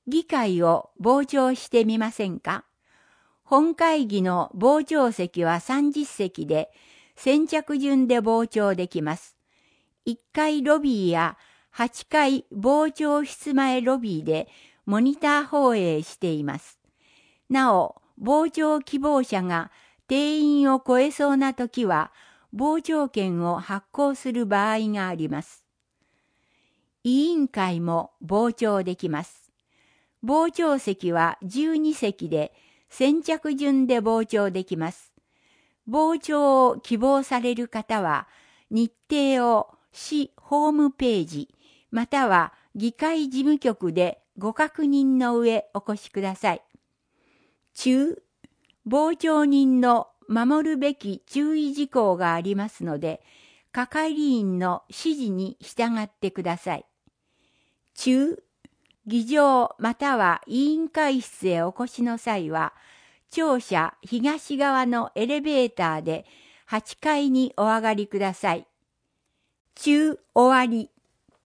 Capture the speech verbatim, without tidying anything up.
議会を傍聴してみませんか？本会議の傍聴席はさんじゅっ席で、先着順で傍聴できます。いっかいロビーやはちかい傍聴室前ロビーでモニター放映しています。なお、傍聴希望者が定員を超えそうなときは、傍聴券を発行する場合があります。委員会も傍聴できます。傍聴席はじゅうに席で、先着順で傍聴できます。傍聴を希望される方は、日程を市ホームページ、または議会事務局でご確認の上お越しください。中、傍聴人の守るべき注意事項がありますので、係員の指示に従ってください。中、議場または委員会室へお越しの際は、庁舎東側のエレベーターではちかいにお上がりください。中終わり。